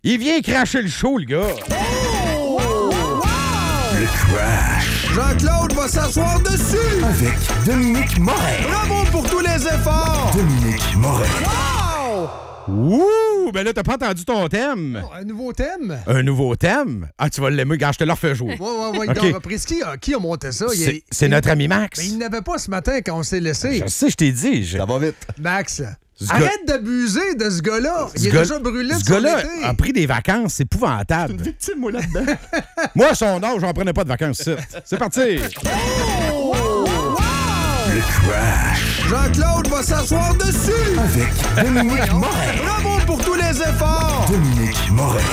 Il vient cracher le show, le gars. Oh! Wow! Le Crash. Jean-Claude va s'asseoir dessus. Avec Dominique Moret. Bravo pour tous les efforts. Dominique Moret. Wow! Ouh! Ben là, t'as pas entendu ton thème. Un nouveau thème? Un nouveau thème? Ah, tu vas l'aimer. Regarde, je te le refais jouer. Ouais, OK. donc, reprise. Qui a monté ça? C'est notre ami Max. Mais il n'avait pas ce matin quand on s'est laissé. Je sais, je t'ai dit. Ça va vite. Max, Ce gars- arrête d'abuser de ce gars-là. Il est déjà brûlé de Ce son gars-là été. a pris des vacances. C'est épouvantable. Victime, moi, là-dedans. Moi, à son âge, j'en prenais pas de vacances. C'est parti. Le Crash. Jean-Claude va s'asseoir dessus. Avec Dominique Moret. Bravo pour tous les efforts. Dominique Moret.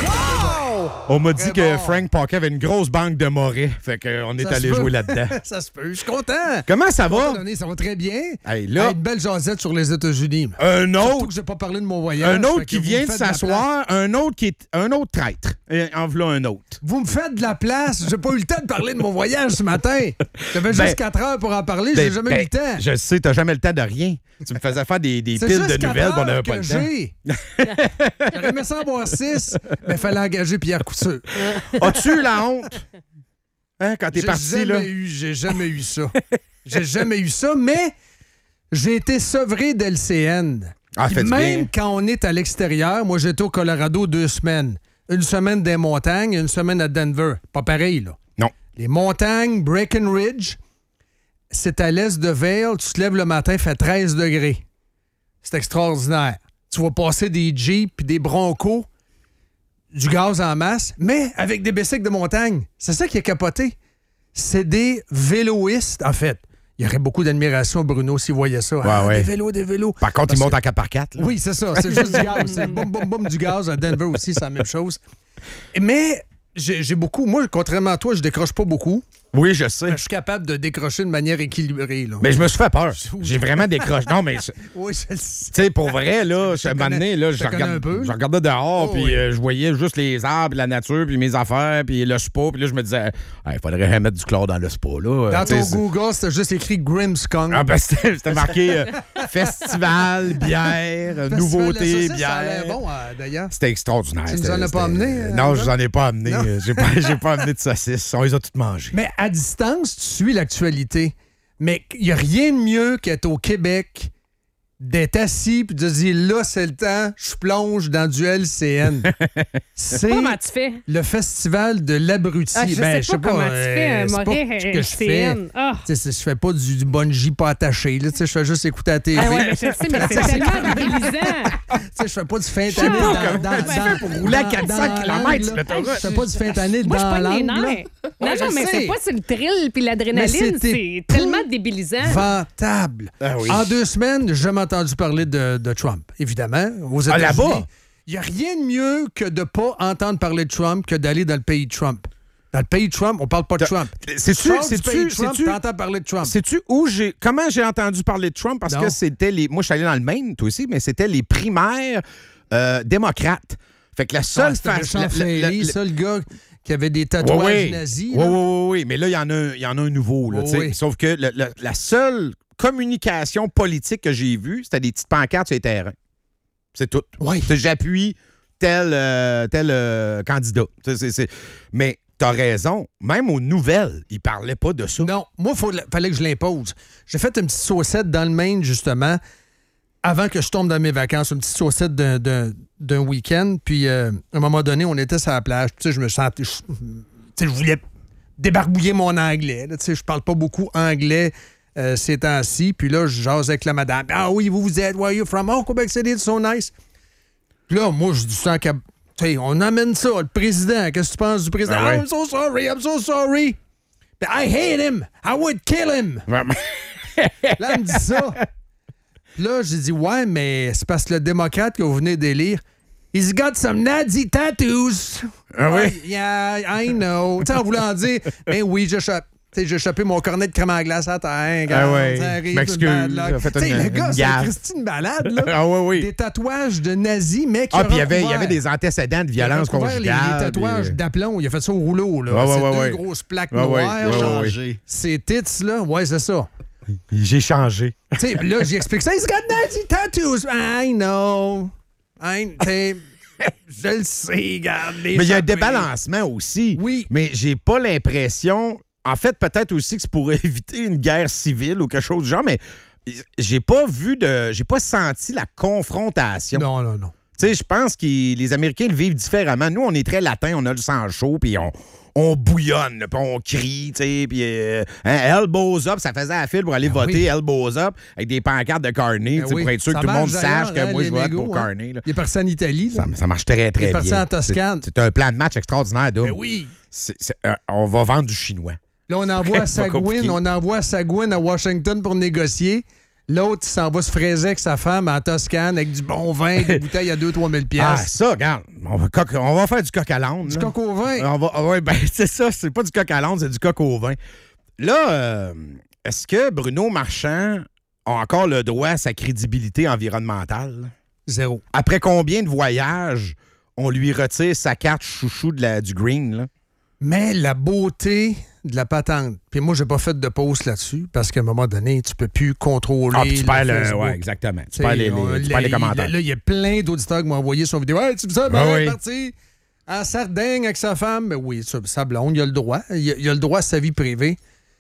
On m'a dit Très que bon. Frank Paquet avait une grosse banque de morets. Fait qu'on est Ça se allé peut. jouer là-dedans. Ça se peut. Je suis content. Comment ça va? Ça va très bien. Hey, là, Une belle jasette sur les États-Unis. un Surtout autre. que j'ai pas parlé de mon voyage. Un autre fait que qui vous vient me de faites la place. s'asseoir, un autre qui est un autre traître. Et en voilà un autre. Vous me faites de la place. J'ai pas eu le temps de parler de mon voyage ce matin. J'avais Ben, juste 4 heures pour en parler. J'ai jamais eu le temps. Je sais, t'as jamais le temps de rien. Tu me faisais faire des C'est piles juste de 4 nouvelles, puis on heures n'avait pas que le temps. j'ai. J'aurais aimé ça avoir 6, mais il fallait engager Pierre Couture. As-tu eu la honte? Hein, quand t'es parti, là? J'ai jamais eu ça. J'ai jamais eu ça, mais j'ai été sevré d'LCN. Ah, Puis faites même bien. quand on est à l'extérieur, moi j'étais au Colorado 2 semaines. Une semaine des montagnes, une semaine à Denver. Pas pareil, là. Non. Les montagnes, Breckenridge, c'est à l'est de Vail. Tu te lèves le matin, il fait 13 degrés. C'est extraordinaire. Tu vas passer des Jeeps puis des Broncos, du gaz en masse, mais avec des bicycles de montagne. C'est ça qui est capoté. C'est des véloistes, en fait. Il y aurait beaucoup d'admiration, Bruno, s'il voyait ça. Ouais. Des vélos. Par contre, Parce il monte que- en 4x4. Là. Oui, c'est ça. C'est juste du gaz. C'est boum, boum, boum, du gaz. À Denver aussi, c'est la même chose. Mais j'ai beaucoup... Moi, contrairement à toi, je décroche pas beaucoup. Oui, je sais. Je suis capable de décrocher de manière équilibrée. Là. Mais je me suis fait peur. J'ai vraiment décroché. Non, mais tu Oui, je le sais. sais, pour vrai, là, à un moment donné, là, je te connais un peu. je regardais dehors, Oh, puis oui. je voyais juste les arbres, la nature, puis mes affaires, puis le spa, puis là, je me disais, il faudrait mettre du chlore dans le spa, là. Dans Tu sais, ton c'est- Google, c'était juste écrit Grimmskong. Ah, ben, c'était marqué festival, bière, nouveauté, Ça a l'air bière. bon, d'ailleurs. C'était extraordinaire. Tu nous C'était- en as pas c'était- amené, Non, je Jean? vous en ai pas amené. Non. J'ai pas amené de saucisses. On les a toutes mangées. Mais à distance, tu suis l'actualité. Mais il n'y a rien de mieux qu'être au Québec, d'être assis puis de dire là, c'est le temps, je plonge dans du LCN. C'est Comment tu fais? le festival de l'abruti. Ah, je sais pas comment tu fais, c'est pas Moret, ce que je fais. LCN. Ah. Tu sais, je fais pas du bungee pas attaché. Là, tu sais, je fais juste écouter la TV. Ah ouais, mais je sais, mais c'est tellement débilisant. Tu sais, je fais pas du fentanyl pas dans, comment dans, tu fais pour rouler à 400 kilomètres sur l'autoroute. Je fais pas du fentanyl Moi, je dans pogne les l'angle. là. nerfs. Non, Ouais, non, je mais sais. c'est pas sur le thrill puis Mais l'adrénaline. c'était C'est tellement débilisant. Ventable. Ah oui. En 2 semaines, j'ai jamais entendu parler de Trump, évidemment. Aux États-Unis. là-bas? Il n'y a rien de mieux que de ne pas entendre parler de Trump que d'aller dans le pays de Trump. Dans le pays de Trump, on parle pas de Trump. Sais-tu, Sors du pays de Trump, t'entends parler de Trump. sais-tu comment j'ai entendu parler de Trump? Parce Non. que c'était les. Moi, je suis allé dans le Maine, toi aussi, mais c'était les primaires démocrates. Fait que la seule C'était façon. Richard Fleury, ça, le gars qui avait des tatouages nazis. Oui, là. oui. Mais là, il y en a un nouveau. Là, Oui, tu sais. oui. Sauf que la seule communication politique que j'ai vue, c'était des petites pancartes sur les terrains. C'est tout. Oui. Tu sais, j'appuie tel candidat. Mais t'as raison. Même aux nouvelles, ils parlaient pas de ça. Non, moi, fallait que je l'impose. J'ai fait une petite saucette dans le Maine, justement, avant que je tombe dans mes vacances. Une petite saucette d'un week-end. Puis, à un moment donné, on était sur la plage. Tu sais, je me sentais... Tu sais, je voulais débarbouiller mon anglais. là. Tu sais, je parle pas beaucoup anglais ces temps-ci. Puis là, je jase avec la madame. « Ah oui, vous êtes? Where are you from? Oh, Quebec City, it's so nice. » Puis là, moi, je dis ça qu'à... Tu sais, on amène ça, le président. Qu'est-ce que tu penses du président? Ah ouais. Oh, I'm so sorry. But I hate him. I would kill him. Là, elle me dit ça. Là, j'ai dit, ouais, mais c'est parce que le démocrate que vous venez d'élire, he's got some Nazi tattoos. Ah oui? Yeah, I know. Tu sais, en voulant dire, ben oui, j'ai chopé mon cornet de crème à glace à terre. Ah ouais. Ça arrive, M'excuse, une bad luck. j'ai fait Tu sais, une le gars, c'est gaffe. Christine balade, là. Ah oui. Des tatouages de nazis, mais qui Ah, puis il y recouvert- avait des antécédents de il a violence recouvert conjugale. les tatouages puis- d'aplomb. Il a fait ça au rouleau, là. Ouais, c'est ouais, deux ouais. grosses plaques Ouais, ouais, noires. ouais, genre. Ces tits, là, ouais, c'est ça. J'ai changé. Tu sais, là, j'explique ça. He's got Nazi tattoos. I know. T'sais, Je le sais, regarde. Mais il y a un débalancement aussi. Oui. Mais j'ai pas l'impression... En fait, peut-être aussi que c'est pour éviter une guerre civile ou quelque chose du genre, mais j'ai pas senti la confrontation. Non. Tu sais, je pense que les Américains le vivent différemment. Nous, on est très latins, on a le sang chaud, puis on bouillonne, puis on crie, tu sais, puis elbows up, ça faisait la file pour aller voter, elbows up, avec des pancartes de Carney, pour être sûr que tout le monde sache que moi, je vote pour Carney. Il est parti en Italie. Là. Ça marche très, très bien. Il est parti en Toscane. C'est un plan de match extraordinaire, Dom. Ben oui. On va vendre du chinois. Là, on envoie Sagouin à Washington pour négocier. L'autre, il s'en va se fraiser avec sa femme en Toscane avec du bon vin, des bouteilles à 2-3 000 $. Ah, ça, regarde. On va faire du coq à l'âne. Du coq au vin. Oui, ben, c'est ça. C'est pas du coq à l'âne, c'est du coq au vin. Là, est-ce que Bruno Marchand a encore le droit à sa crédibilité environnementale? 0. Après combien de voyages on lui retire sa carte chouchou du green, là? Mais la beauté de la patente. Puis moi, j'ai pas fait de pause là-dessus parce qu'à un moment donné, tu peux plus contrôler. Ah, puis tu perds Facebook. ouais, exactement. Tu perds les commentaires. Là, il y a plein d'auditeurs qui m'ont envoyé son vidéo. Hey, tu me sais, oui. parti en Sardaigne avec sa femme. Ben oui, sa blonde, il a le droit. Il a le droit à sa vie privée.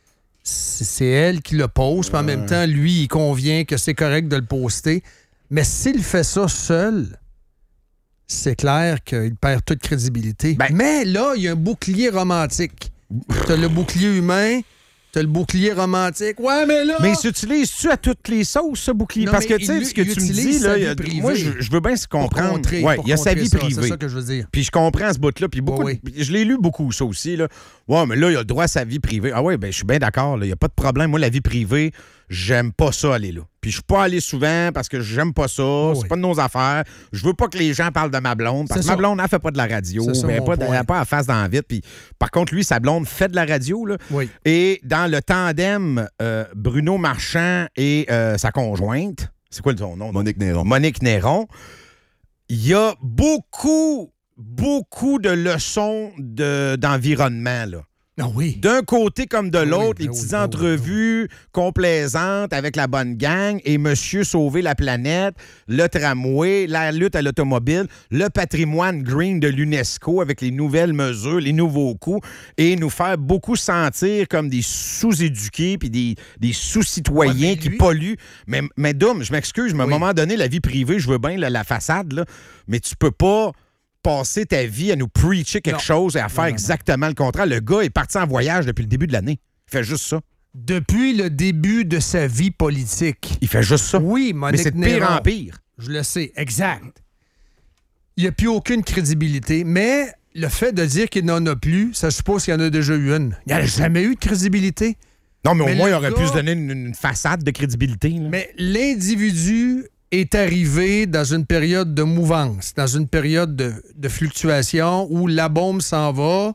C'est elle qui le pose. Puis en même temps, lui, il convient que c'est correct de le poster. Mais s'il fait ça seul, c'est clair qu'il perd toute crédibilité. Ben, mais là, il y a un bouclier romantique. T'as le bouclier humain, t'as le bouclier romantique. Ouais, mais là... Mais s'utilise-tu à toutes les sauces, ce bouclier? Non, parce que, mais tu sais, ce que tu me dis, là, moi, je veux bien se comprendre. Il y a sa vie privée. C'est ça que je veux dire. Puis je comprends ce bout-là. Puis je l'ai lu beaucoup, ça aussi. Là. Ouais, mais là, il a le droit à sa vie privée. Ah ouais, ben je suis bien d'accord. Il n'y a pas de problème. Moi, la vie privée, j'aime pas ça aller là. Puis je suis pas allé souvent parce que j'aime pas ça. C'est pas de nos affaires. Je veux pas que les gens parlent de ma blonde. Parce que ma blonde, elle fait pas de la radio. Elle n'a pas à face dans la vitre. Puis par contre, lui, sa blonde fait de la radio. Là. Oui. Et dans le tandem, Bruno Marchand et sa conjointe, c'est quoi son nom? Monique Néron. Il y a beaucoup de leçons d'environnement, là. Ah oui. D'un côté comme de l'autre, les petites entrevues complaisantes avec la bonne gang et Monsieur sauver la planète, le tramway, la lutte à l'automobile, le patrimoine green de l'UNESCO avec les nouvelles mesures, les nouveaux coups et nous faire beaucoup sentir comme des sous-éduqués puis des sous-citoyens qui polluent. Mais Dom, je m'excuse, mais à un moment donné, la vie privée, je veux bien la façade, là, mais tu peux pas passer ta vie à nous preacher quelque chose et à faire exactement le contraire. Le gars est parti en voyage depuis le début de l'année. Il fait juste ça. Depuis le début de sa vie politique. Il fait juste ça. Oui, Monique mais c'est de pire en pire. Je le sais, exact. Il n'y a plus aucune crédibilité, mais le fait de dire qu'il n'en a plus, ça suppose qu'il y en a déjà eu une. Il n'y a jamais eu de crédibilité. Non, mais au moins, il aurait pu se donner une façade de crédibilité. Là. Mais l'individu est arrivé dans une période de mouvance, dans une période de fluctuation où la bombe s'en va,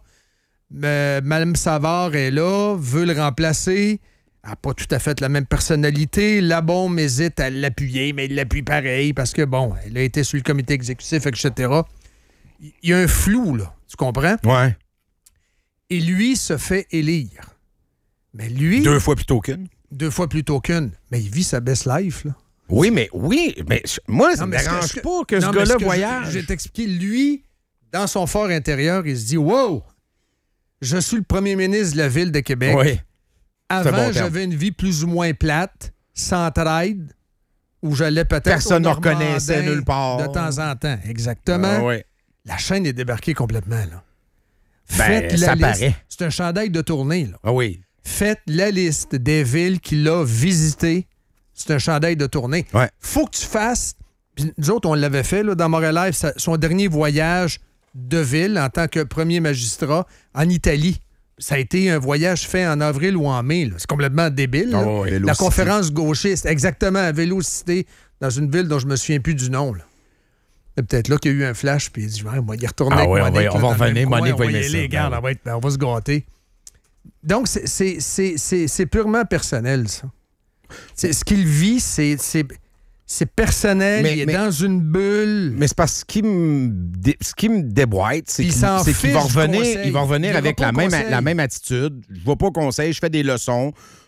Mme Savard est là, veut le remplacer, elle n'a pas tout à fait la même personnalité, la bombe hésite à l'appuyer, mais il l'appuie pareil parce que, bon, elle a été sur le comité exécutif, etc. Il y a un flou, là, tu comprends? Ouais. Et lui se fait élire. Mais lui... 2 fois plutôt qu'une. 2 fois plutôt qu'une. Mais il vit sa best life, là. Oui, mais moi, ça ne me dérange pas que ce gars-là voyage. Je vais t'expliquer. Lui, dans son fort intérieur, il se dit « Wow! Je suis le premier ministre de la Ville de Québec. Oui. Avant, j'avais une vie plus ou moins plate, sans trade, où j'allais peut-être personne ne reconnaissait nulle part. De temps en temps. Exactement. Oui. La chaîne est débarquée complètement, là. Ben, ça paraît. C'est un chandail de tournée, là. Ah oui. Faites la liste des villes qu'il a visitées. C'est un chandail de tournée. Ouais. Faut que tu fasses... Puis nous autres, on l'avait fait là, dans Montréal Live, son dernier voyage de ville en tant que premier magistrat en Italie. Ça a été un voyage fait en avril ou en mai. Là. C'est complètement débile. Là. Oh, la conférence gauchiste, exactement, à Vélocité, dans une ville dont je me souviens plus du nom. Là. C'est peut-être là qu'il y a eu un flash, puis il dit, on va y retourner avec Monique. On va revenir, Monique va y aimer aller, ça. regarde, on va se gâter. Donc, c'est purement personnel, ça. Ce qu'il vit, c'est personnel, il est dans une bulle. Mais c'est parce que ce qui me déboîte, c'est qu'il va revenir avec la même attitude. Je ne vais pas au conseil, je fais des leçons.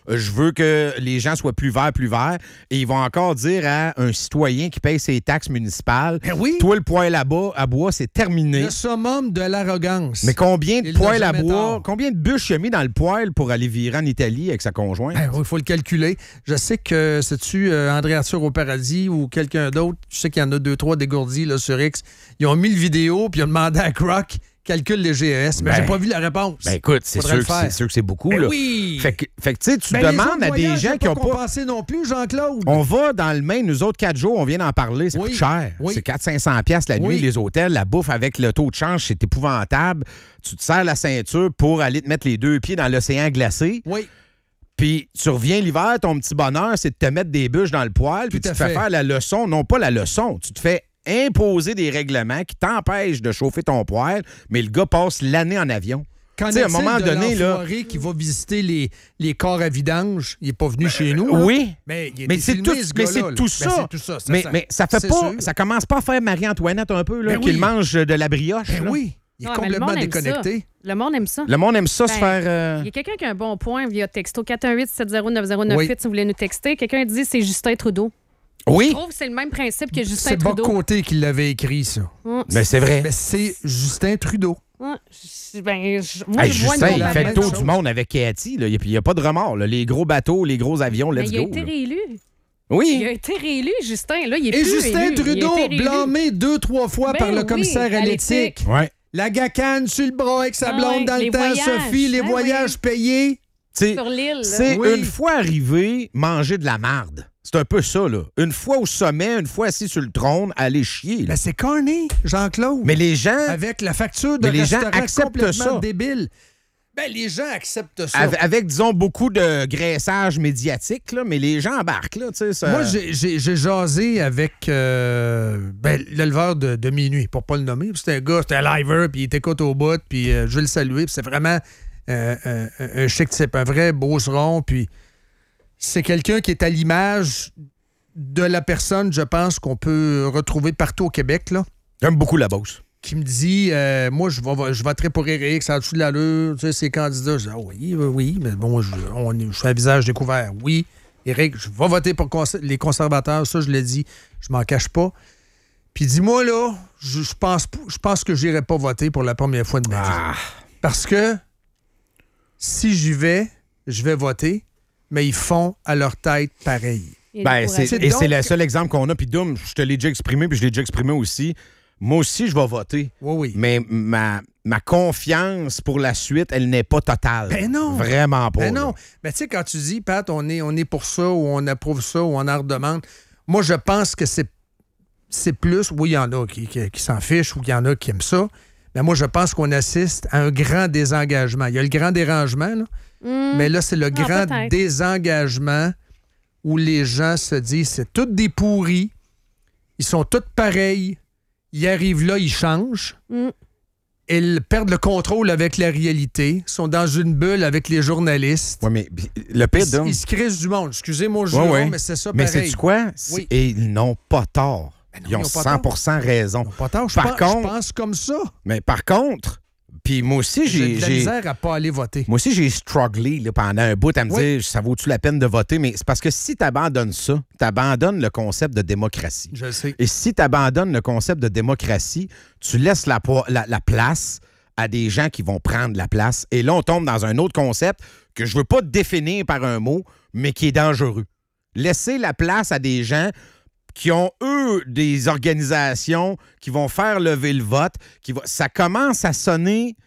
je veux que les gens soient plus verts. Et ils vont encore dire à un citoyen qui paye ses taxes municipales, Ben oui. toi, le poêle à bois, c'est terminé. Le summum de l'arrogance. Mais combien de Il poêles n'a à jamais bois, tort. combien de bûches il a mis dans le poêle pour aller virer en Italie avec sa conjointe? Ben oui, il faut le calculer. Je sais que, sais-tu, André Arthur au paradis ou quelqu'un d'autre, je sais qu'il y en a 2-3 dégourdis là, sur X, ils ont mis le vidéo puis ils ont demandé à Croc calcule les GES. Mais Ben, j'ai pas vu la réponse. Ben écoute, c'est Faudrait sûr que c'est beaucoup. Ben là. oui! Fait que tu sais, tu Ben, demandes les à autres des voyages, gens c'est qui ont pas pas... compensé non plus, Jean-Claude. On va dans le Maine, nous autres, 4 jours, on vient d'en parler, ça Oui. coûte cher. Oui. C'est 400-500 piastres la nuit, Oui. les hôtels, la bouffe avec le taux de change, c'est épouvantable. Tu te serres la ceinture pour aller te mettre les 2 pieds dans l'océan glacé. Oui. Puis tu reviens l'hiver, ton petit bonheur, c'est de te mettre des bûches dans le poêle, puis Tout tu à te fais fait. faire la leçon, non pas la leçon, tu te fais imposer des règlements qui t'empêchent de chauffer ton poêle, mais le gars passe l'année en avion. Qu'en Tu sais, à un est-il moment de donné, là- l'enfoiré qui va visiter les corps à vidange? Il n'est pas venu chez nous. Oui. Mais il a Mais été c'est filmé, tout, ce mais gars-là, c'est là. tout Ben, ça. c'est tout ça. Mais ça fait c'est pas, sûr. ça commence pas à faire Marie-Antoinette un peu, là, Ben qu'il oui. mange de la brioche. Ben là. oui, il est Ouais, mais complètement le monde aime déconnecté. ça. Le monde aime ça. Le monde aime ça se Ben, faire... Il y a quelqu'un qui a un bon point via texto 418-709-098 Oui. si vous voulez nous texter. Quelqu'un dit c'est Justin Trudeau. Oui, Je trouve que c'est le même principe que Justin C'est Trudeau. Bock-Côté qui l'avait écrit, ça. mais c'est vrai. Mais c'est Justin Trudeau. Ouais, moi, Hey, je vois Justin, une il la fait le même tour chose. du monde avec Cathy. Là. Il n'y a pas de remords. Là. Les gros bateaux, les gros avions, Mais let's il a go. été là. réélu. Il Oui. a été réélu, Justin. Là, il est Et plus Justin élu. Trudeau, Il a été réélu. blâmé 2-3 fois Ben par le oui, commissaire à à l'éthique. l'éthique. Ouais. La gacane sur le bras avec sa Ah blonde ouais, dans le les temps, voyages. Sophie, les Ah voyages payés. T'sais, Sur l'île. là. c'est Oui. une fois arrivé, manger de la marde. C'est un peu ça, là. Une fois au sommet, une fois assis sur le trône, aller chier. là. Ben, c'est corné, Jean-Claude. Mais les gens, Avec la facture de Mais les gens restaurant acceptent complètement ça. débile. Ben, les gens acceptent ça. avec, disons, beaucoup de graissage médiatique, là, mais les gens embarquent, là, tu sais. ça- Moi, j'ai jasé avec l'éleveur de minuit, pour pas le nommer. C'était un gars, c'était un liver, puis il t'écoute au bout, puis je veux le saluer. Puis c'est vraiment un chic type, un vrai beauceron. Puis c'est quelqu'un qui est à l'image de la personne, je pense, qu'on peut retrouver partout au Québec, là, J'aime beaucoup la Beauce. qui me dit moi, je voterai pour Éric, ça a-tu de l'allure, tu sais, ces candidats. Je dis oui, mais bon, je suis à visage découvert. Oui, Éric, je vais voter pour les conservateurs, ça, je l'ai dit, je m'en cache pas. Puis dis-moi, là, je pense que j'irai pas voter pour la première fois de ma vie. Parce que si j'y vais, je vais voter, mais ils font à leur tête pareil. Il est Ben, découragé. c'est le seul exemple qu'on a. Puis Doom, je te l'ai déjà exprimé, puis je l'ai déjà exprimé aussi. Moi aussi, je vais voter. Oui. Mais ma confiance pour la suite, elle n'est pas totale. Ben non. Vraiment pas. Ben là. non. Mais tu sais, quand tu dis, Pat, on est pour ça, ou on approuve ça, ou on en redemande, moi, je pense que c'est plus. Oui, il y en a qui s'en fichent, ou il y en a qui aiment ça. Mais moi, je pense qu'on assiste à un grand désengagement. Il y a le grand dérangement, là. Mais là, c'est le grand peut-être. désengagement où les gens se disent, c'est tous des pourris, ils sont tous pareils, ils arrivent là, ils changent. Ils perdent le contrôle avec la réalité, sont dans une bulle avec les journalistes. Ouais, mais le pire, Dom. Ils se crissent du monde. Excusez-moi, je Ouais, ouais. mais c'est ça Mais pareil. sais-tu quoi? Oui. Et ils n'ont pas tort. Ben non, Ils ont ils ont pas 100% raison. Ils ont pas tort. Je Par contre- je pense comme ça. Mais par contre, puis moi aussi, J'ai de la j'ai. misère à pas aller voter. Moi aussi, j'ai strugglé là, pendant un bout à me Oui. dire ça vaut-tu la peine de voter? Mais c'est parce que si tu abandonnes ça, tu abandonnes le concept de démocratie. Je le sais. Et si tu abandonnes le concept de démocratie, tu laisses la place à des gens qui vont prendre la place. Et là, on tombe dans un autre concept que je veux pas définir par un mot, mais qui est dangereux. Laisser la place à des gens qui ont, eux, des organisations qui vont faire lever le vote. Ça commence à sonner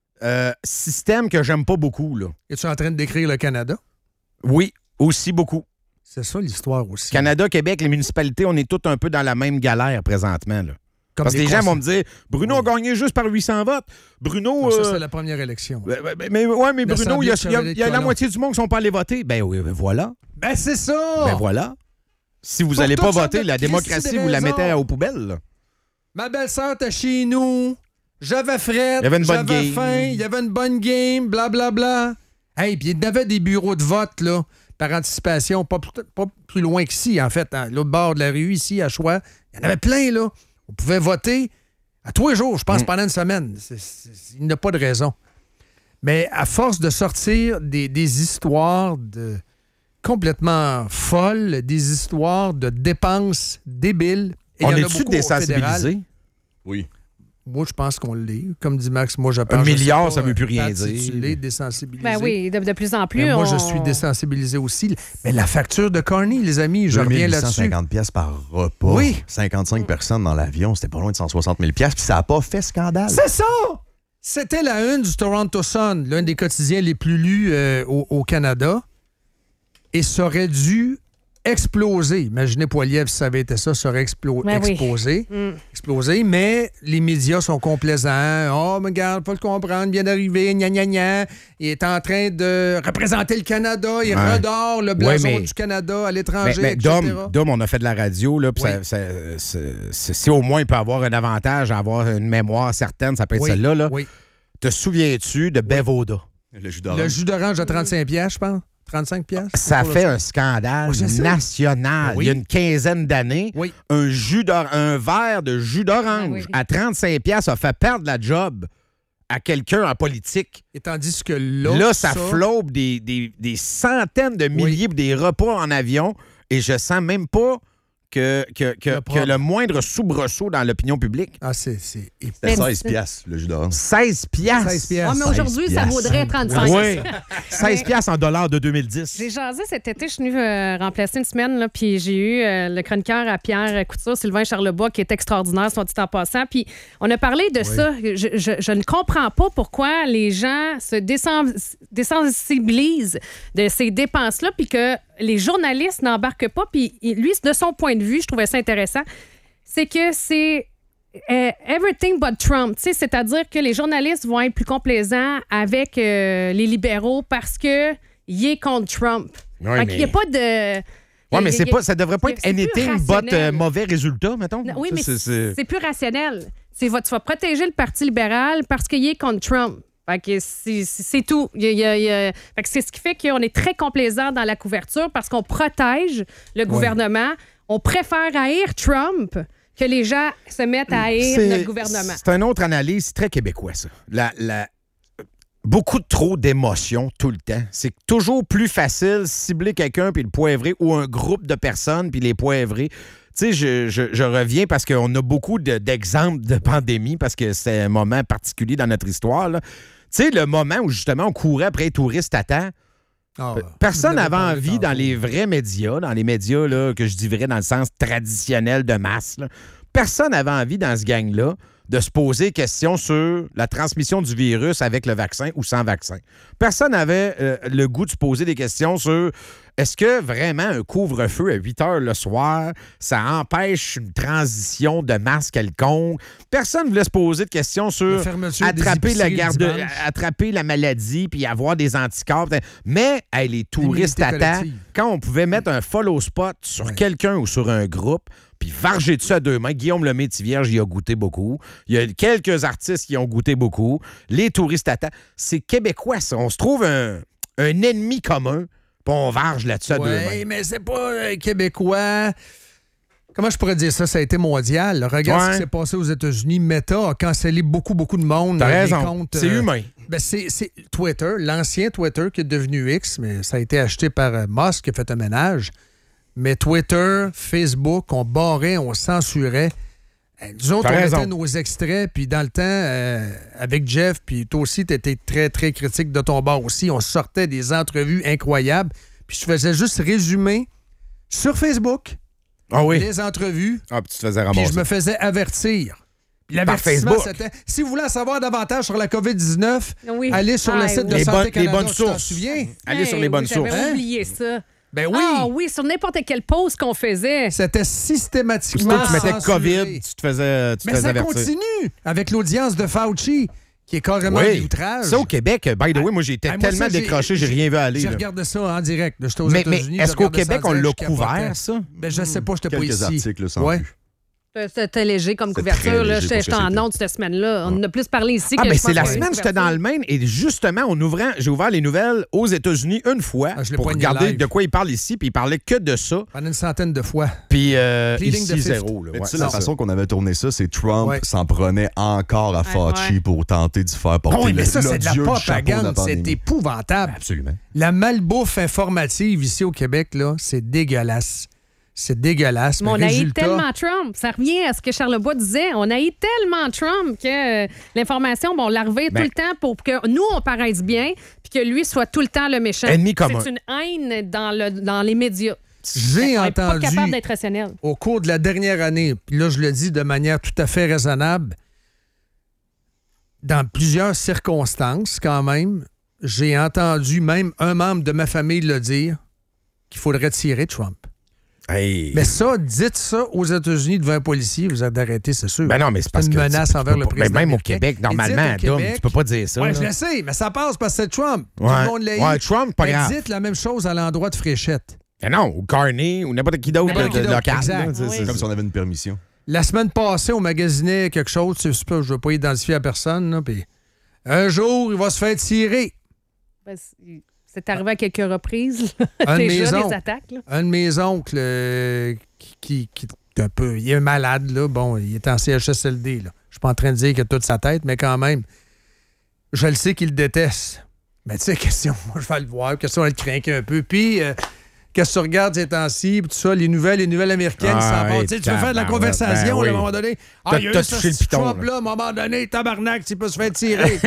système que j'aime pas beaucoup, là. Es-tu en train de décrire le Canada? Oui, aussi beaucoup. C'est ça l'histoire aussi. Canada, Québec, les municipalités, on est tous un peu dans la même galère présentement, là. Comme Parce que les gens vont me dire Bruno Oui. a gagné juste par 800 votes. Bruno. Non, ça, c'est la première élection. mais Bruno, L'Assemblée il y a, de Chevrolet de la Colomb. moitié du monde qui sont pas allés voter. Ben oui, ben voilà. Ben, c'est ça! Ben voilà. Si vous Pour n'allez pas toutes sortes voter, de la Christy démocratie, de vous la raisons. mettez aux poubelles. là. Ma belle-sœur était chez nous. J'avais fret. Il y avait une bonne J'avais game. faim. Il y avait une bonne game. Blablabla. Hey, puis il y avait des bureaux de vote, là, par anticipation, pas plus loin qu'ici, en fait, à l'autre bord de la rue, ici, à Choix. Il y en avait plein, là. On pouvait voter à tous les jours, je pense, pendant une semaine. Il n'y a pas de raison. Mais à force de sortir des histoires complètement folles, des histoires de dépenses débiles. Et On il y en a est-tu beaucoup au fédéral. désensibilisé? Oui. Moi, je pense qu'on l'est. Comme dit Max, moi, je pense... Un milliard, je sais ça pas, veut plus rien Pat, si dire. tu l'es désensibilisé. Ben oui, de plus en plus. Mais moi, je on- suis désensibilisé aussi. Mais la facture de Carney, les amis, je reviens là-dessus. 2850$ par repas. Oui. 55 personnes dans l'avion, c'était pas loin de 160 000$, puis ça n'a pas fait scandale. C'est ça! C'était la une du Toronto Sun, l'un des quotidiens les plus lus au Canada. Et ça aurait dû exploser. Imaginez Poilievre, si ça avait été ça aurait Ben oui. explosé. Mais les médias sont complaisants. Oh, mais regarde, faut le comprendre, il vient d'arriver, gna gna gna. Il est en train de représenter le Canada. Il Ouais. redore le blason mais- du Canada à l'étranger, Mais etc. Dom, on a fait de la radio, là, puis Oui. si au moins il peut avoir un avantage à avoir une mémoire certaine, ça peut être Oui, celle-là. Là. oui. Te souviens-tu de Bevoda? Le jus Le d'orange. jus d'orange à 35 piastres, je pense. 35 piastres. Ça fait un scandale Oui, je sais. national. Oui. Il y a une quinzaine d'années, Oui. un verre de jus d'orange Ah oui. à 35 piastres a fait perdre la job à quelqu'un en politique. Et tandis que là, Là, ça flobe des centaines de milliers, des repas en avion, et je sens même pas que le moindre soubresaut dans l'opinion publique. Ah, c'est C'était Mais- 16 piastres, le jus d'orange. 16 piastres. 16 Ah, piastres. mais aujourd'hui, 16 ça vaudrait piastres. 35. Oui. 16 piastres en dollars de 2010. J'ai jasé cet été, je suis venue remplacer une semaine, là, puis j'ai eu le chroniqueur à Pierre Couture, Sylvain Charlebois, qui est extraordinaire, soit dit en passant. Puis on a parlé de ça. Je ne comprends pas pourquoi les gens se désensibilisent de ces dépenses-là, puis que les journalistes n'embarquent pas. Puis lui, de son point de vue, je trouvais ça intéressant, c'est que c'est everything but Trump. Tu sais, c'est-à-dire que les journalistes vont être plus complaisants avec les libéraux parce que il est contre Trump. Ouais, Fait qu'il n'y a mais- pas de... Oui, mais ça devrait pas être c'est plus anything but rationnel. mauvais résultat, mettons. Non, oui, Ça, mais c'est- c'est plus rationnel. Tu vas protéger le Parti libéral parce qu'il est contre Trump. Fait que c'est tout. Fait que c'est ce qui fait qu'on est très complaisant dans la couverture parce qu'on protège le gouvernement. On préfère haïr Trump que les gens se mettent à haïr notre gouvernement. C'est une autre analyse très québécois, ça. Beaucoup trop d'émotions tout le temps. C'est toujours plus facile cibler quelqu'un puis le poivrer ou un groupe de personnes puis les poivrer. Tu sais, je reviens parce qu'on a beaucoup d'exemples de pandémie parce que c'est un moment particulier dans notre histoire, là. Tu sais, le moment où justement on courait après les touristes à temps. Ah, Personne vous n'avait l'avez parlé envie dans tantôt. les vrais médias, dans les médias là, que je dirais dans le sens traditionnel de masse, là, personne n'avait envie dans ce gang-là de se poser question sur la transmission du virus avec le vaccin ou sans vaccin. Personne n'avait le goût de se poser des questions sur est-ce que vraiment un couvre-feu à 8 heures le soir, ça empêche une transition de masse quelconque? Personne ne voulait se poser de questions sur La fermeture des attraper la épiceries le dimanche. attraper la maladie puis avoir des anticorps. Mais hey, les touristes L'immunité à temps, collective. quand on pouvait mettre un follow spot sur quelqu'un ou sur un groupe, puis varger dessus à deux mains. Guillaume Lemay-Tivierge y a goûté beaucoup. Il y a quelques artistes qui ont goûté beaucoup. Les touristes à temps. C'est québécois, ça. On se trouve un ennemi commun, puis on varge là-dessus à deux Oui, mains. mais c'est pas québécois. Comment je pourrais dire ça? Ça a été mondial. Regarde ce Ouais. qui s'est passé aux États-Unis. Meta a cancellé beaucoup de monde. T'as les raison. comptes, C'est humain. Ben c'est Twitter, l'ancien Twitter qui est devenu X, mais ça a été acheté par Musk qui a fait un ménage. Mais Twitter, Facebook, on barrait, on censurait. Nous autres, T'as on raison. mettait nos extraits, puis dans le temps, avec Jeff, puis toi aussi, tu étais très, très critique de ton bord aussi. On sortait des entrevues incroyables, puis je faisais juste résumer sur Facebook Ah oui. les entrevues, Ah, puis tu te faisais puis ramasser. je me faisais avertir. Puis l'avertissement, Facebook. c'était si vous voulez en savoir davantage sur la COVID-19, Oui. allez sur le Ah, site de oui. Santé les Canada. bonnes Tu t'en sources. souviens? Allez sur les bonnes sources. J'avais Hein? oublié ça. Ben oui! Ah oui, sur n'importe quelle pause qu'on faisait. C'était Aussitôt systématiquement que tu mettais censuré. COVID, tu te faisais Mais ça avertir. continue avec l'audience de Fauci, qui est carrément de l'outrage. Ça, au Québec, by the way, moi, j'ai été Moi, tellement ça, décroché, j'ai rien vu aller. J'ai là. regardé ça en direct. J'étais aux Mais États-Unis. est-ce je qu'au regardais ça Québec, en on direct, l'a je capotais. couvert, ça? Ben, je sais pas, j'étais pas Quelques ici. articles sans Ouais. plus. C'était léger comme C'est couverture. très Là. léger J'étais pour ce que en onde cette semaine-là. On en a plus parlé ici que mais je c'est pense la que semaine, j'étais dans le Maine et justement, j'ai ouvert les nouvelles aux États-Unis une fois je l'ai pour poigné regarder live. de quoi ils parlent ici, puis ils parlaient que de ça. Pendant une centaine de fois. Puis Pleading ici, the fifth. 0. Là. Mais Ouais, tu sais, c'est la ça. façon qu'on avait tourné ça, c'est Trump Ouais. s'en prenait encore à Fauci ouais. pour tenter d'y faire porter Oui, mais ça, c'est de la l'odieux du chapeau de la propagande. C'est pandémie. épouvantable. Absolument. La malbouffe informative ici au Québec, là, c'est dégueulasse. C'est dégueulasse. Mais on Le haït résultat, tellement Trump. Ça revient à ce que Charlebois disait. On haït tellement Trump que l'information, on la revient tout le temps pour que nous, on paraisse bien puis que lui soit tout le temps le méchant. Ennemi commun. C'est une haine dans les médias. j'ai On n'est pas entendu capable d'être rationnel. au cours de la dernière année, puis là, je le dis de manière tout à fait raisonnable, dans plusieurs circonstances, quand même, j'ai entendu même un membre de ma famille le dire qu'il faudrait tirer Trump. Hey. Mais ça, dites ça aux États-Unis devant un policier, vous êtes arrêté, c'est sûr. Ben non, mais c'est parce une que menace envers le président. Même au américain. Québec, Et normalement, dites au Dom, Québec- tu peux pas dire ça. Ouais, là. je le sais, mais ça passe parce que c'est Trump. Tout Ouais. le monde l'a Ouais, Trump, pas Mais grave. dites la même chose à l'endroit de Fréchette. Ben non, ou Carney, ou n'importe qui d'autre N'importe qui d'autre, local. exact. là, tu sais, Oui. c'est- Comme si on avait une permission. La semaine passée, on magasinait quelque chose, je ne veux pas identifier à personne, là, puis un jour, il va se faire tirer. Ben, c'est arrivé à quelques reprises. Un de Déjà, mes des oncles. attaques. Là. Un de mes oncles qui est un peu... Il est malade, là. Bon, il est en CHSLD, là. Je suis pas en train de dire qu'il a toute sa tête, mais quand même, je le sais qu'il le déteste. Mais tu sais, question, moi, je vais le voir, question, elle le craque un peu. Puis, qu'est-ce que tu regardes ces temps-ci, puis tout ça, les nouvelles américaines, Ah, ça va. hey, Tu sais, tu veux faire de la tabarouette, conversation, ben là, à un oui. moment donné. T'as- Il y a t'as eu ce touché le piton, Trump-là, à un moment donné, tabarnak, tu peux se faire tirer.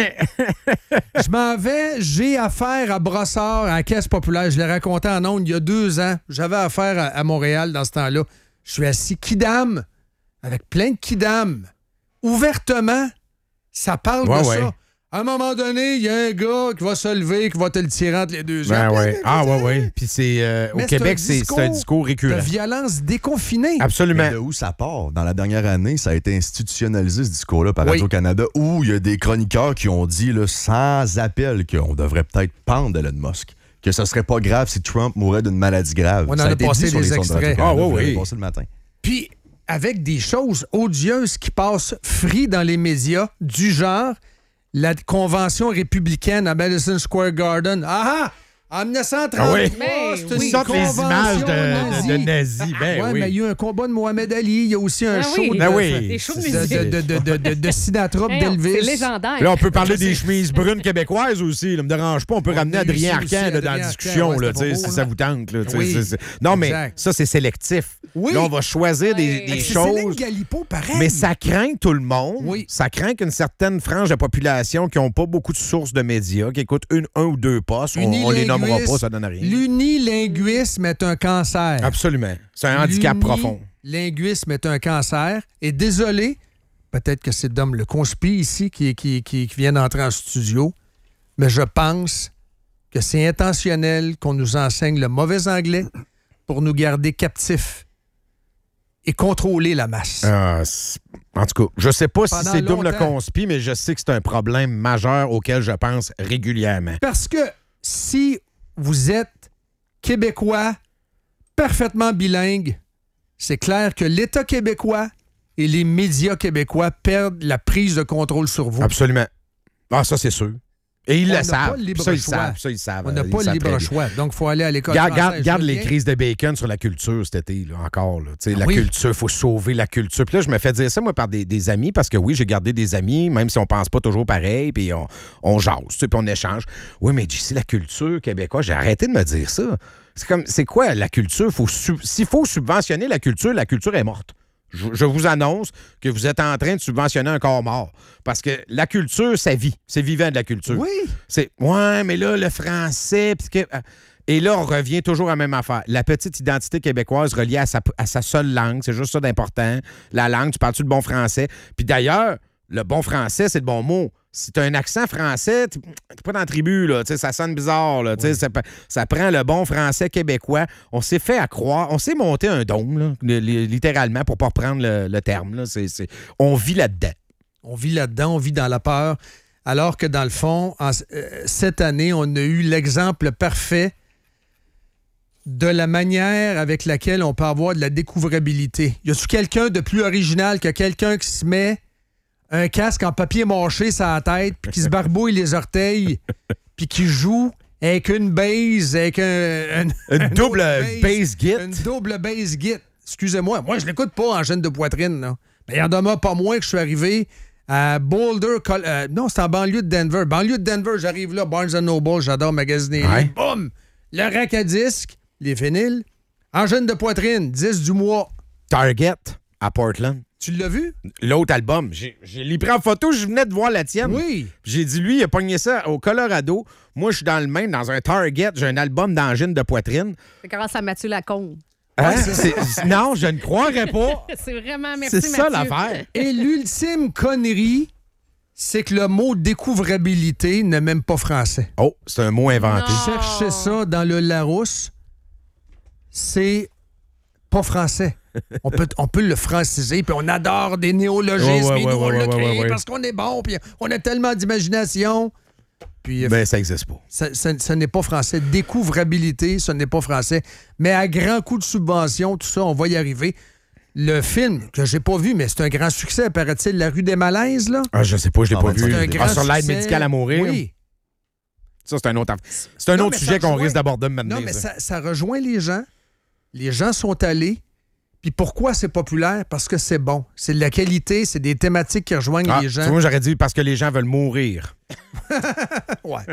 Je m'en vais, j'ai affaire à Brossard, à la Caisse populaire. Je l'ai raconté en ondes il y a 2 ans. J'avais affaire à Montréal dans ce temps-là. Je suis assis kidam, avec plein de kidam. Ouvertement, ça parle Ouais, de ouais. ça. À un moment donné, il y a un gars qui va se lever, qui va te le tirer entre les deux yeux. Ben ouais. Ah, ouais, ouais. Puis au Mais Québec, c'est un c'est un discours de récurrent. violence déconfinée. Absolument. Mais de où ça part? Dans la dernière année, ça a été institutionnalisé, ce discours-là, par Oui. Radio-Canada, où il y a des chroniqueurs qui ont dit, là, sans appel, qu'on devrait peut-être pendre Elon Musk. Que ce serait pas grave si Trump mourait d'une maladie grave. On en ça a été passé dit sur des les ondes de extraits. Radio-Canada, Ah, oui, vous l'avez oui. passé le matin. Puis, avec des choses odieuses qui passent free dans les médias, du genre la convention républicaine à Madison Square Garden. Ah! En 1933, Ah oui. c'est Oui. une Ils sortent les convention images nazie. de nazis. Ben Ouais, oui. mais il y a eu un combat de Mohamed Ali. Il y a aussi un Ah show oui. de, Ben oui. Des shows de de, musique. de Sinatra, Hey, non, d'Elvis. C'est légendaire. Là, on peut parler des chemises brunes québécoises aussi. Là, me dérange pas. On peut On ramener a Adrien eu aussi Arcand là, dans Adrien la Arcand, discussion, ouais, là, c'était tu sais, pas si beau, ça là. vous tente. Là, tu sais, Oui. Non, mais Exact. ça, c'est sélectif. Oui. Là, on va choisir des Ouais. C'est Céline choses. Galipo, pareil. Mais ça craint tout le monde. Oui. Ça craint qu'une certaine frange de population qui n'ont pas beaucoup de sources de médias, qui écoutent un ou deux postes, on les nommera pas, ça donne rien. L'unilinguisme est un cancer. Absolument. C'est un handicap profond. L'linguisme est un cancer. Et désolé, peut-être que c'est Dom le conspi ici qui vient d'entrer en studio, mais je pense que c'est intentionnel qu'on nous enseigne le mauvais anglais pour nous garder captifs et contrôler la masse. En tout cas, je sais pas si Pendant c'est Doom le longtemps. conspi, mais je sais que c'est un problème majeur auquel je pense régulièrement. Parce que si vous êtes québécois, parfaitement bilingue, c'est clair que l'État québécois et les médias québécois perdent la prise de contrôle sur vous. Absolument. Ah, ça, c'est sûr. Et ils On le n'a savent. pas le libre Ça, ils choix. savent. Ça, ils savent. On n'a Ils pas le savent libre très bien. choix. Donc, il faut aller à l'école Garde française. les Julien. crises de bacon sur la culture cet été, là, encore. Là. La oui. culture, il faut sauver la culture. Puis là, je me fais dire ça, moi, par des amis, parce que oui, j'ai gardé des amis, même si on pense pas toujours pareil, puis on jase, puis on échange. Oui, mais c'est la culture québécoise. J'ai arrêté de me dire ça. C'est quoi la culture? S'il faut subventionner la culture est morte. Je vous annonce que vous êtes en train de subventionner un corps mort. Parce que la culture, ça vit. C'est vivant de la culture. Oui. Ouais, mais là, le français... Et là, on revient toujours à la même affaire. La petite identité québécoise reliée à sa seule langue, c'est juste ça d'important. La langue, tu parles-tu de bon français? Puis d'ailleurs, le bon français, c'est le bon mot. Si tu as un accent français, t'es pas dans la tribu, là. Ça sonne bizarre. Là, ça prend le bon français québécois. On s'est fait à croire, on s'est monté un dôme, là, littéralement, pour pas reprendre le terme. Là. On vit là-dedans. On vit là-dedans, on vit dans la peur. Alors que dans le fond, cette année, on a eu l'exemple parfait de la manière avec laquelle on peut avoir de la découvrabilité. Y a-tu quelqu'un de plus original que quelqu'un qui se met un casque en papier mâché sur la tête, puis qui se barbouille les orteils, puis qui joue avec une base, avec une double bass git. Une double bass git. Excusez-moi, moi, je l'écoute pas en chaîne de poitrine, là. Mais il y en demeure pas moins que je suis arrivé à Boulder, non, c'est en banlieue de Denver. Banlieue de Denver, j'arrive là, Barnes & Noble, j'adore magasiner. Ouais. Boum! Le rack à disques, les vinyles, en chaîne de poitrine, 10 du mois. Target à Portland. Tu l'as vu? L'autre album. J'ai l'ai pris en photo, je venais de voir la tienne. Oui. J'ai dit, lui, il a pogné ça au Colorado. Moi, je suis dans le Maine, dans un Target. J'ai un album d'angine de poitrine. C'est grâce à Mathieu Lacombe. Hein? Non, je ne croirais pas. C'est vraiment merci, C'est ça Mathieu. l'affaire. Et l'ultime connerie, c'est que le mot découvrabilité n'est même pas français. Oh, c'est un mot inventé. Non. Cherchez ça dans le Larousse, c'est pas français. On peut le franciser, puis on adore des néologismes, Ouais, et nous, on l'a ouais, créé ouais. parce qu'on est bon, puis on a tellement d'imagination. Puis Ben, ça n'existe pas. ce n'est pas français. Découvrabilité, ce n'est pas français. Mais à grand coup de subvention, tout ça, on va y arriver. Le film, que j'ai pas vu, mais c'est un grand succès, paraît-il, La rue des malaises, là. Ah, je sais pas, je l'ai pas ben, vu. C'est un grand Sur l'aide succès. médicale à mourir. Oui. Ça, c'est un autre, c'est un Non, autre mais sujet ça qu'on rejoint- risque d'aborder maintenant. Non, mais ça rejoint les gens. Les gens sont allés. Puis pourquoi c'est populaire? Parce que c'est bon. C'est de la qualité, c'est des thématiques qui rejoignent les gens. Moi, j'aurais dit parce que les gens veulent mourir. Ouais.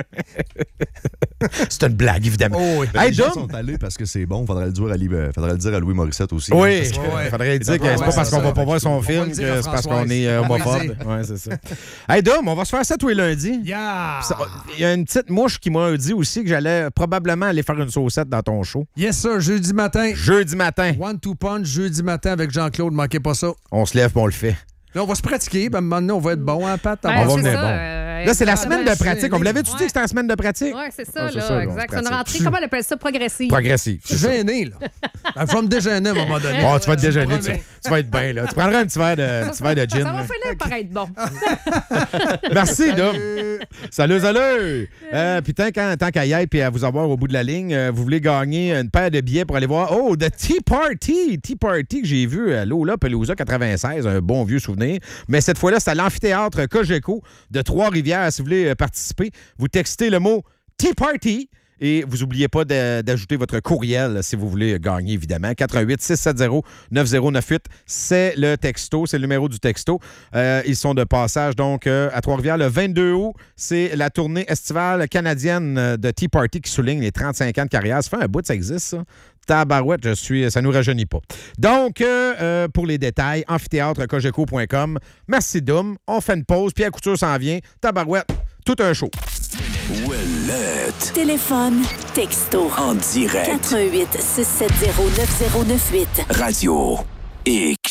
C'est une blague, évidemment. Oh, oui. Hey, Les gens Dom! sont allés parce que c'est bon. Faudrait le dire à Louis Morissette aussi. Oui, Parce que- Ouais. faudrait dire que c'est Ouais, pas parce c'est qu'on va ça. pas voir son On va film le que dire à c'est parce qu'on Françoise. est On va le homophobe. dire. Ouais, c'est ça. Hey, Dom, on va se faire ça tous les lundis. Yeah! Il y a une petite mouche qui m'a dit aussi que j'allais probablement aller faire une saucette dans ton show. Yes, sir. Jeudi matin. Jeudi matin, One Two Punch, jeudi matin avec Jean-Claude. Manquez pas ça. on se lève et on le fait. Là, on va se pratiquer. Ben, à un moment donné, on va être bon, hein, Pat? Ben, On va c'est venir ça, bon. Là, c'est la semaine de pratique. On vous l'avait-tu dit Ouais. que c'était la semaine de pratique? Oui, c'est ça, Ah, c'est là. ça, on exact. se C'est une pratique. rentrée, comment on appelle ça, progressive. Progressif. Je suis gêné, là. Il va me déjeuner à un moment donné. Oh, tu vas te déjeuner, promets. tu vas être bien, là. Tu prendras un petit verre de gin. Ça va là. finir par être bon. Merci, Dom. Salut. Puis tant qu'à y être puis à vous avoir au bout de la ligne, vous voulez gagner une paire de billets pour aller voir The Tea Party. Tea Party que j'ai vu à Lollapalooza 96, un bon vieux souvenir. Mais cette fois-là, c'est à l'amphithéâtre Cogeco de Trois-Rivières. Si vous voulez participer, vous textez le mot Tea Party. Et vous n'oubliez pas d'ajouter votre courriel si vous voulez gagner, évidemment. 88-670-9098, c'est le texto, c'est le numéro du texto. Ils sont de passage, donc, à Trois-Rivières. Le 22 août, c'est la tournée estivale canadienne de Tea Party qui souligne les 35 ans de carrière. Ça fait un bout, ça existe, ça. Tabarouette, ça nous rajeunit pas. Donc, pour les détails, amphithéâtrecogeco.com. Merci, Dom. On fait une pause. Pierre Couture s'en vient. Tabarouette, tout un show. Ouellette. Téléphone, texto. En direct. 88 670 9098. Radio X.